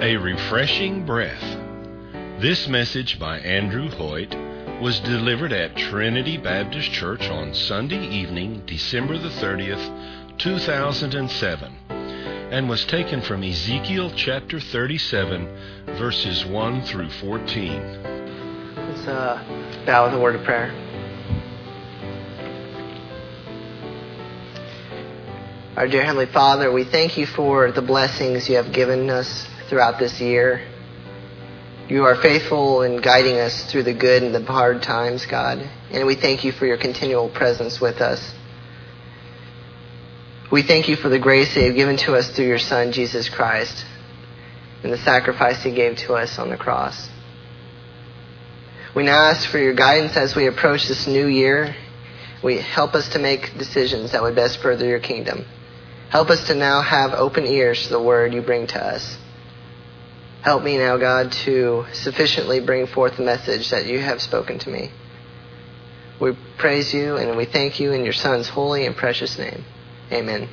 A refreshing breath. This message by Andrew Hoyt was delivered at Trinity Baptist Church on Sunday evening, December the 30th, 2007, and was taken from Ezekiel chapter 37, verses 1 through 14. Let's bow with a word of prayer. Our dear Heavenly Father, we thank you for the blessings you have given us throughout this year. You are faithful in guiding us through the good and the hard times, God, and we thank you for your continual presence with us. We thank you for the grace that you have given to us through your Son, Jesus Christ, and the sacrifice he gave to us on the cross. We now ask for your guidance as we approach this new year. Help us to make decisions that would best further your kingdom. Help us to now have open ears to the word you bring to us. Help me now, God, to sufficiently bring forth the message that you have spoken to me. We praise you and we thank you in your Son's holy and precious name. Amen.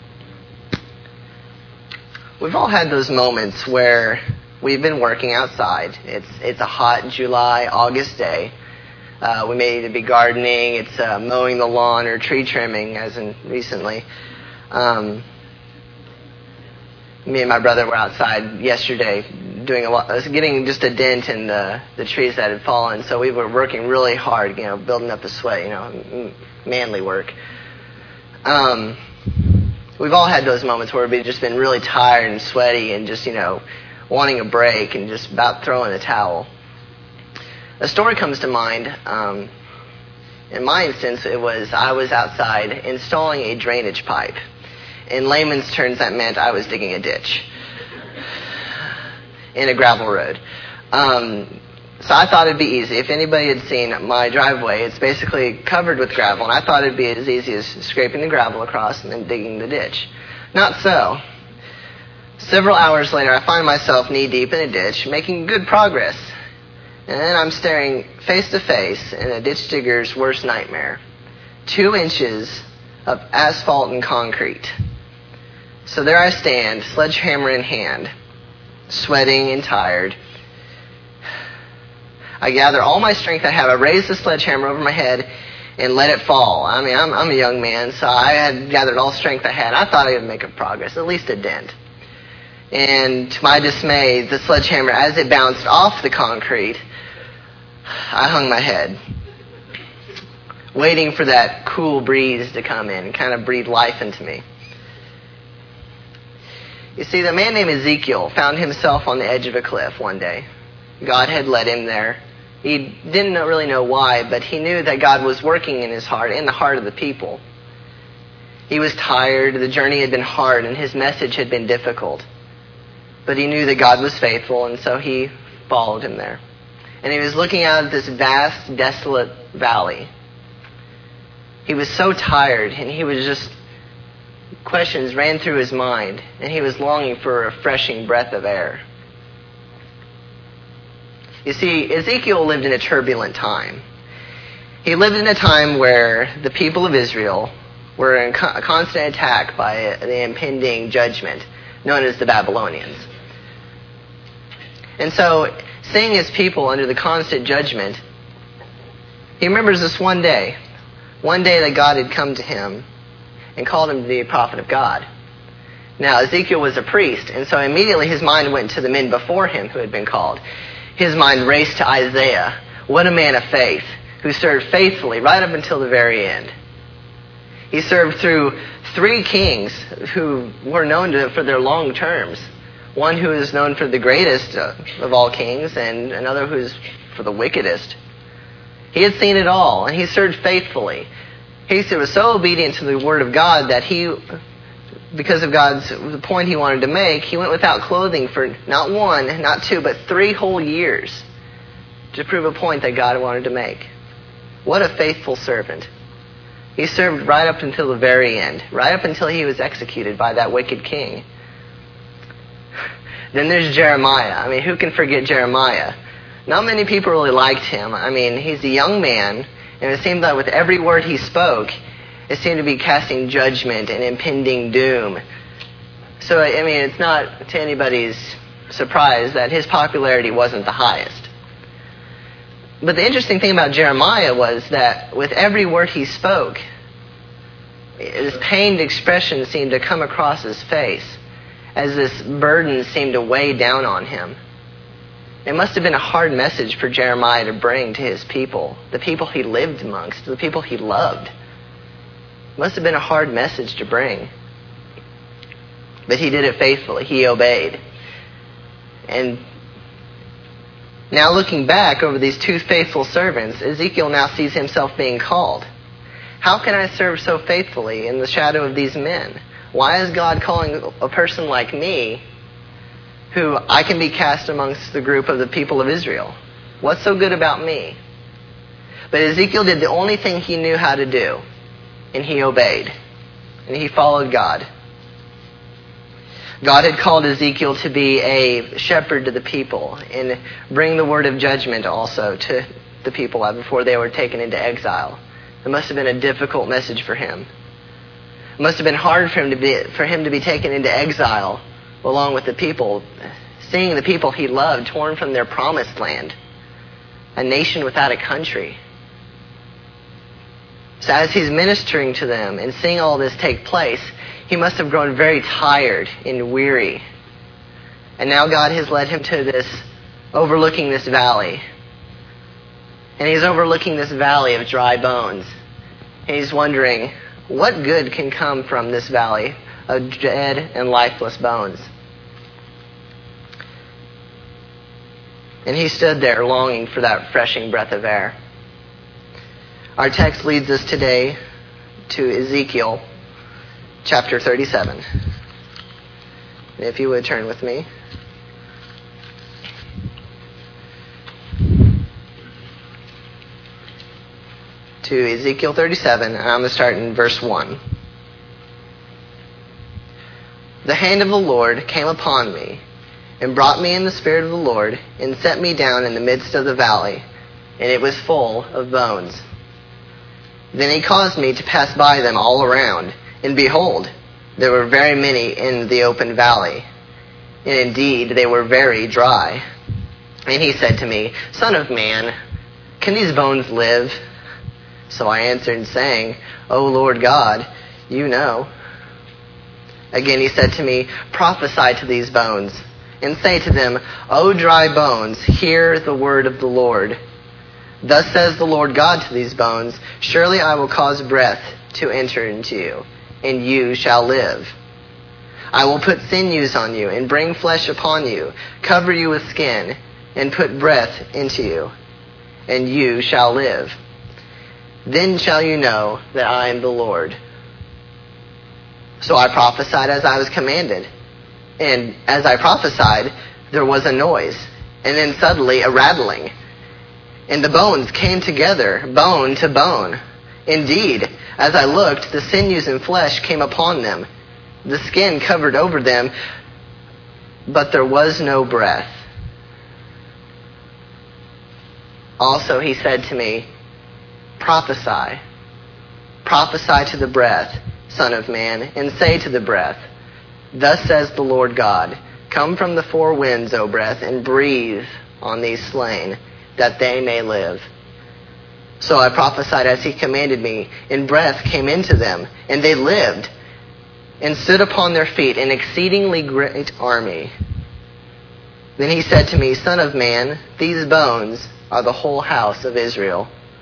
We've all had those moments where we've been working outside. It's a hot July, August day. We may either be gardening, it's mowing the lawn or tree trimming, as in recently. Me and my brother were outside yesterday getting just a dent in the trees that had fallen. So we were working really hard, building up the sweat, manly work. We've all had those moments where we've just been really tired and sweaty and just, wanting a break and just about throwing the towel. A story comes to mind. In my instance, I was outside installing a drainage pipe. In layman's terms, that meant I was digging a ditch in a gravel road. So I thought it'd be easy. If anybody had seen my driveway, it's basically covered with gravel, and I thought it'd be as easy as scraping the gravel across and then digging the ditch. Not so. Several hours later, I find myself knee-deep in a ditch, making good progress. And then I'm staring face to face in a ditch digger's worst nightmare. 2 inches of asphalt and concrete. So there I stand, sledgehammer in hand, sweating and tired. I gather all my strength I have. I raise the sledgehammer over my head and let it fall. I mean, I'm a young man, so I had gathered all strength I had. I thought I would make a progress, at least a dent. And to my dismay, the sledgehammer, as it bounced off the concrete, I hung my head, waiting for that cool breeze to come in and kind of breathe life into me. You see, the man named Ezekiel found himself on the edge of a cliff one day. God had led him there. He didn't really know why, but he knew that God was working in his heart, in the heart of the people. He was tired, the journey had been hard, and his message had been difficult. But he knew that God was faithful, and so he followed him there. And he was looking out at this vast, desolate valley. He was so tired, and he was just... questions ran through his mind, and he was longing for a refreshing breath of air. You see, Ezekiel lived in a turbulent time. He lived in a time where the people of Israel were in a constant attack by the impending judgment known as the Babylonians. And so, seeing his people under the constant judgment, he remembers this one day that God had come to him and called him to be a prophet of God. Now, Ezekiel was a priest, and so immediately his mind went to the men before him who had been called. His mind raced to Isaiah. What a man of faith, who served faithfully right up until the very end. He served through 3 kings who were known for their long terms. One who is known for the greatest of all kings, and another who is for the wickedest. He had seen it all, and he served faithfully. He was so obedient to the word of God that because of the point he wanted to make, he went without clothing for not 1, not 2, but 3 whole years to prove a point that God wanted to make. What a faithful servant. He served right up until the very end, right up until he was executed by that wicked king. Then there's Jeremiah. I mean, who can forget Jeremiah? Not many people really liked him. I mean, he's a young man, and it seemed that with every word he spoke, it seemed to be casting judgment and impending doom. So, I mean, it's not to anybody's surprised that his popularity wasn't the highest. But the interesting thing about Jeremiah was that with every word he spoke, his pained expression seemed to come across his face as this burden seemed to weigh down on him. It must have been a hard message for Jeremiah to bring to his people, the people he lived amongst, the people he loved. It must have been a hard message to bring. But he did it faithfully. He obeyed. And now looking back over these two faithful servants, Ezekiel now sees himself being called. How can I serve so faithfully in the shadow of these men? Why is God calling a person like me who I can be cast amongst the group of the people of Israel? What's so good about me? But Ezekiel did the only thing he knew how to do, and he obeyed, and he followed God. God had called Ezekiel to be a shepherd to the people and bring the word of judgment also to the people before they were taken into exile. It must have been a difficult message for him. It must have been hard for him to be taken into exile along with the people, seeing the people he loved torn from their promised land, a nation without a country. So as he's ministering to them and seeing all this take place, he must have grown very tired and weary. And now God has led him to overlooking this valley. And he's overlooking this valley of dry bones. And he's wondering, what good can come from this valley of dead and lifeless bones? And he stood there longing for that refreshing breath of air. Our text leads us today to Ezekiel chapter 37. And if you would turn with me. To Ezekiel 37, and I'm going to start in verse 1. The hand of the Lord came upon me, and brought me in the spirit of the Lord, and set me down in the midst of the valley, and it was full of bones. Then he caused me to pass by them all around, and behold, there were very many in the open valley, and indeed they were very dry. And he said to me, Son of man, can these bones live? So I answered, saying, O Lord God, you know. Again he said to me, Prophesy to these bones, and say to them, O dry bones, hear the word of the Lord. Thus says the Lord God to these bones, Surely I will cause breath to enter into you, and you shall live. I will put sinews on you, and bring flesh upon you, cover you with skin, and put breath into you, and you shall live. Then shall you know that I am the Lord. So I prophesied as I was commanded. And as I prophesied, there was a noise, and then suddenly a rattling. And the bones came together, bone to bone. Indeed, as I looked, the sinews and flesh came upon them. The skin covered over them, but there was no breath. Also he said to me, Prophesy. Prophesy to the breath, Son of man, and say to the breath, Thus says the Lord God, Come from the four winds, O breath, and breathe on these slain, that they may live. So I prophesied as he commanded me, and breath came into them, and they lived, and stood upon their feet, an exceedingly great army. Then he said to me, Son of man, these bones are the whole house of Israel.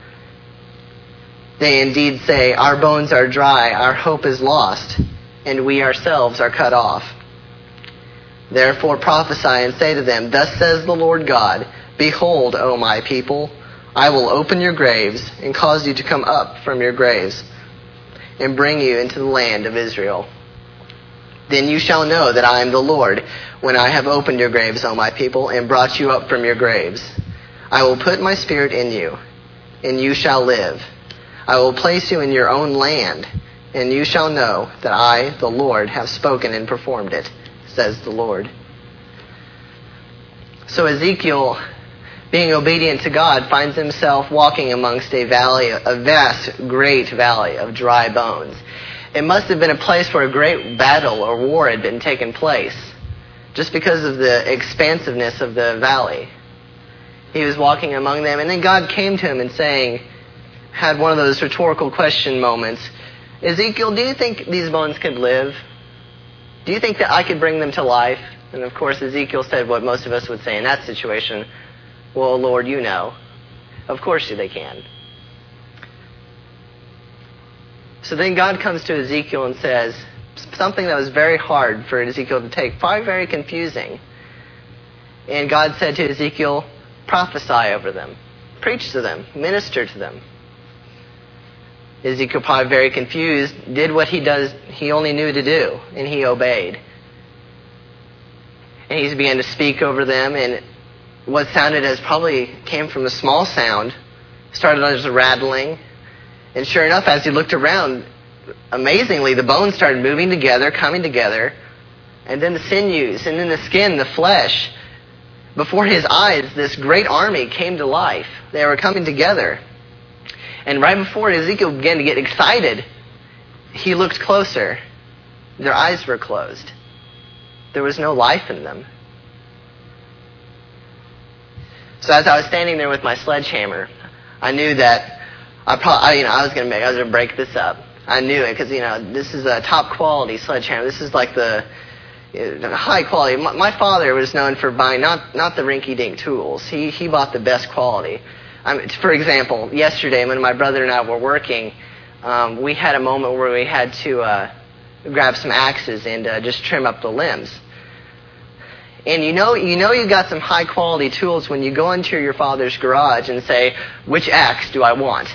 They indeed say, Our bones are dry, our hope is lost, and we ourselves are cut off. Therefore prophesy and say to them, Thus says the Lord God, Behold, O my people, I will open your graves and cause you to come up from your graves and bring you into the land of Israel. Then you shall know that I am the Lord when I have opened your graves, O my people, and brought you up from your graves. I will put my spirit in you, and you shall live. I will place you in your own land, and you shall know that I, the Lord, have spoken and performed it, says the Lord. So Ezekiel, being obedient to God, finds himself walking amongst a valley, a vast, great valley of dry bones. It must have been a place where a great battle or war had been taking place. just because of the expansiveness of the valley. He was walking among them, and then God came to him and had one of those rhetorical question moments. Ezekiel, do you think these bones could live? Do you think that I could bring them to life? And of course, Ezekiel said what most of us would say in that situation. Well, Lord, you know. Of course they can. So then God comes to Ezekiel and says something that was very hard for Ezekiel to take, probably very confusing. And God said to Ezekiel, prophesy over them, preach to them, minister to them. Ezekiel, probably very confused, did what he only knew to do, and he obeyed. And he began to speak over them, and what sounded as probably came from a small sound started as a rattling. And sure enough, as he looked around, amazingly, the bones started moving together, coming together, and then the sinews, and then the skin, the flesh. Before his eyes, this great army came to life. They were coming together. And right before Ezekiel began to get excited, he looked closer. Their eyes were closed. There was no life in them. So as I was standing there with my sledgehammer, I knew that I was going to break this up. I knew it because this is a top quality sledgehammer. This is like the high quality. My father was known for buying not the rinky-dink tools. He bought the best quality. For example, yesterday when my brother and I were working, we had a moment where we had to grab some axes and just trim up the limbs. And you got some high quality tools when you go into your father's garage and say, which axe do I want?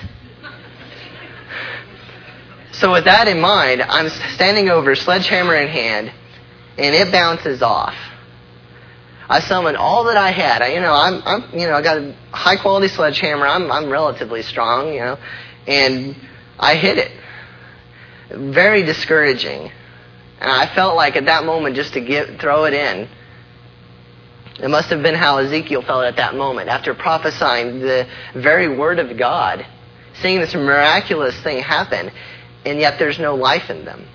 So with that in mind, I'm standing over, sledgehammer in hand, and it bounces off. I summoned all that I had. I got a high quality sledgehammer. I'm relatively strong, and I hit it. Very discouraging. And I felt like at that moment just to throw it in. It must have been how Ezekiel felt at that moment after prophesying the very word of God, seeing this miraculous thing happen, and yet there's no life in them.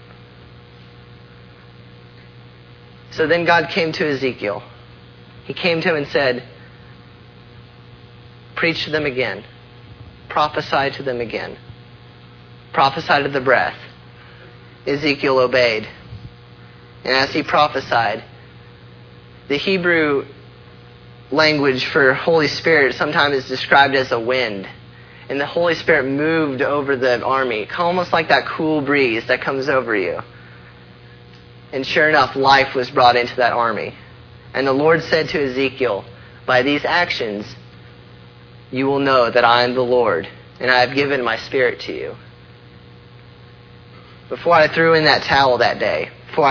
So then God came to Ezekiel. He came to him and said, preach to them again. Prophesy to them again. Prophesy to the breath. Ezekiel obeyed. And as he prophesied, the Hebrew language for Holy Spirit sometimes is described as a wind. And the Holy Spirit moved over the army, almost like that cool breeze that comes over you. And sure enough, life was brought into that army. And the Lord said to Ezekiel, by these actions, you will know that I am the Lord, and I have given my Spirit to you. Before I threw in that towel that day,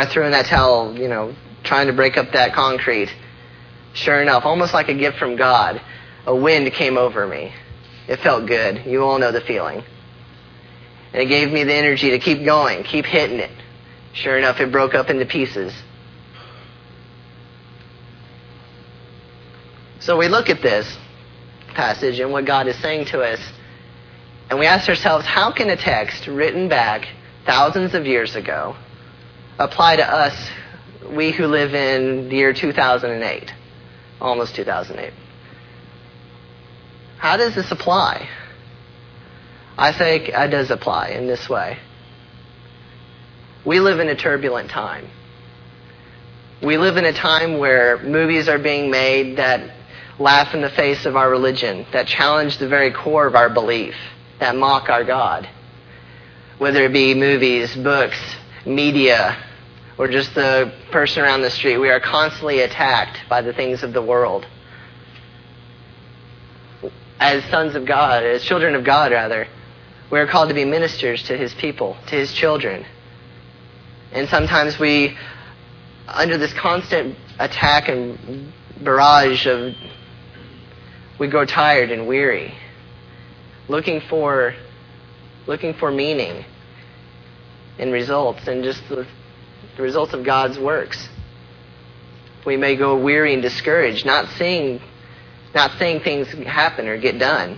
trying to break up that concrete, sure enough, almost like a gift from God, a wind came over me. It felt good. You all know the feeling. And it gave me the energy to keep going, keep hitting it. Sure enough, it broke up into pieces. So we look at this passage and what God is saying to us, and we ask ourselves, how can a text written back thousands of years ago apply to us, we who live in the year 2008, almost 2008? How does this apply? I think it does apply in this way. We live in a turbulent time. We live in a time where movies are being made that laugh in the face of our religion, that challenge the very core of our belief, that mock our God. Whether it be movies, books, media, or just the person around the street, we are constantly attacked by the things of the world. As sons of God, as children of God rather, we are called to be ministers to His people, to His children. And sometimes we, under this constant attack and barrage of, we grow tired and weary, looking for meaning and results, and just the results of God's works. We may go weary and discouraged, not seeing things happen or get done.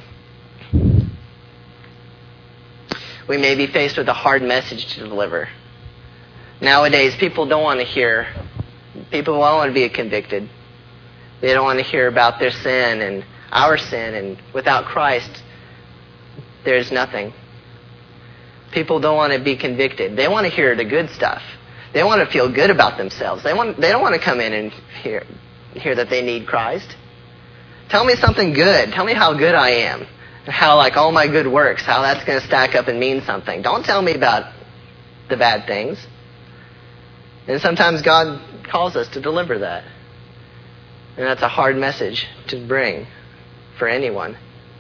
We may be faced with a hard message to deliver. Nowadays, people don't want to hear People won't want to be convicted. They don't want to hear about their sin and our sin, and without Christ, there's nothing. People don't want to be convicted. They want to hear the good stuff. They want to feel good about themselves. They don't want to come in and hear that they need Christ. Tell me something good. Tell me how good I am. How, like, all my good works, how that's going to stack up and mean something. Don't tell me about the bad things. And sometimes God calls us to deliver that. And that's a hard message to bring for anyone.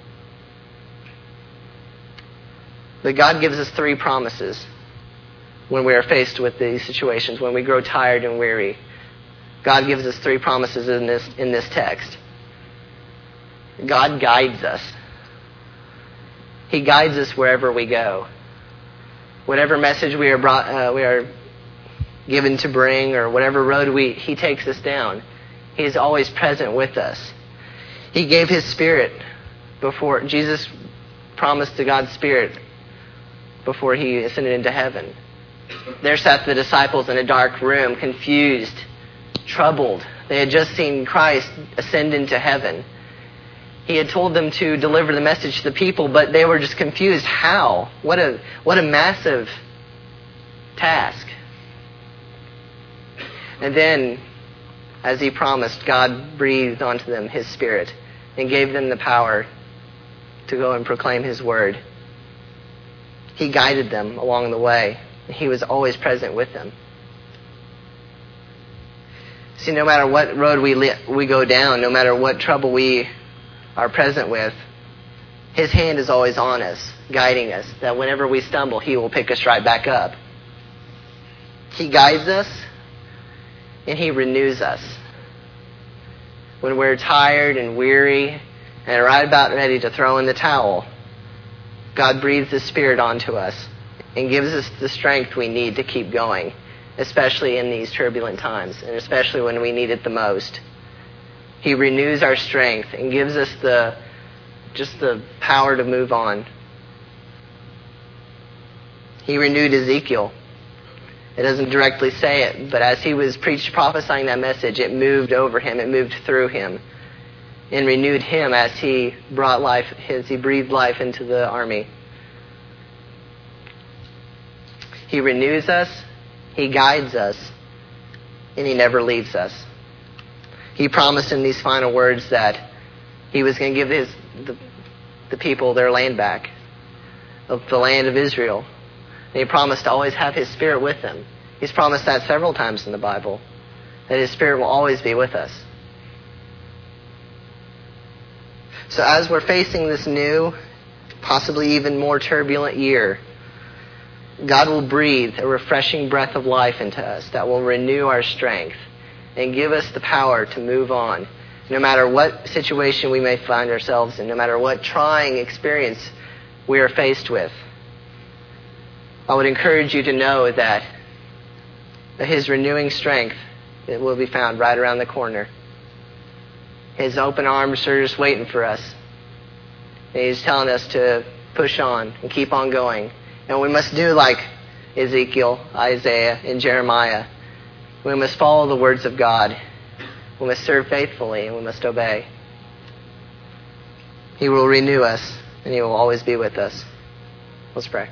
But God gives us 3 promises when we are faced with these situations, when we grow tired and weary. God gives us 3 promises in this text. God guides us. He guides us wherever we go. Whatever message we are given to bring, or whatever road He takes us down, He is always present with us. He gave His Spirit before Jesus promised to God's Spirit before He ascended into heaven. There sat the disciples in a dark room, confused, troubled. They had just seen Christ ascend into heaven. He had told them to deliver the message to the people, but they were just confused. How? What a massive task. And then, as He promised, God breathed onto them His Spirit and gave them the power to go and proclaim His word. He guided them along the way. He was always present with them. See, no matter what road we go down, no matter what trouble we are present with, His hand is always on us, guiding us, that whenever we stumble, He will pick us right back up. He guides us, and He renews us. When we're tired and weary and right about ready to throw in the towel, God breathes His Spirit onto us and gives us the strength we need to keep going, especially in these turbulent times, and especially when we need it the most. He renews our strength and gives us the power to move on. He renewed Ezekiel. It doesn't directly say it, but as he was prophesying that message, it moved over him, it moved through him, and renewed him as he breathed life into the army. He renews us, He guides us, and He never leaves us. He promised in these final words that He was going to give the people their land back, the land of Israel. And He promised to always have His Spirit with them. He's promised that several times in the Bible, that His Spirit will always be with us. So as we're facing this new, possibly even more turbulent year, God will breathe a refreshing breath of life into us that will renew our strength and give us the power to move on, no matter what situation we may find ourselves in, no matter what trying experience we are faced with. I would encourage you to know that His renewing strength, it will be found right around the corner. His open arms are just waiting for us. And He's telling us to push on and keep on going. And we must do like Ezekiel, Isaiah, and Jeremiah. We must follow the words of God. We must serve faithfully, and we must obey. He will renew us, and He will always be with us. Let's pray.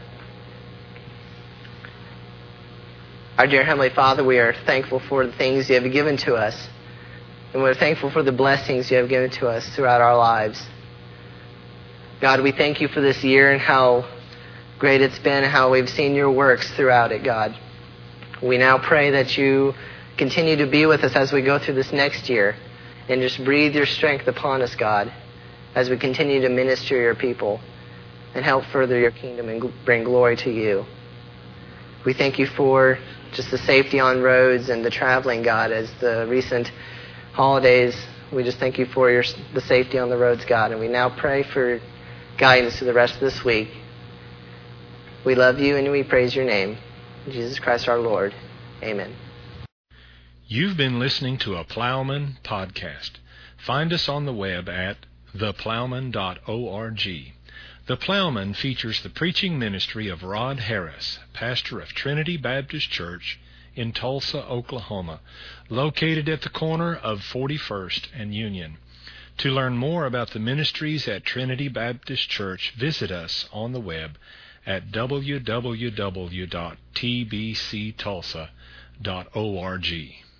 Our dear Heavenly Father, we are thankful for the things You have given to us. And we're thankful for the blessings You have given to us throughout our lives. God, we thank You for this year and how great it's been, how we've seen Your works throughout it, God. We now pray that You continue to be with us as we go through this next year, and just breathe Your strength upon us, God, as we continue to minister Your people and help further Your kingdom and bring glory to You. We thank You for just the safety on roads and the traveling, God, as the recent holidays. We just thank You for the safety on the roads, God, and we now pray for guidance to the rest of this week. We love You and we praise Your name. In Jesus Christ our Lord. Amen. You've been listening to a Plowman podcast. Find us on the web at theplowman.org. The Plowman features the preaching ministry of Rod Harris, pastor of Trinity Baptist Church in Tulsa, Oklahoma, located at the corner of 41st and Union. To learn more about the ministries at Trinity Baptist Church, visit us on the web at www.tbctulsa.org.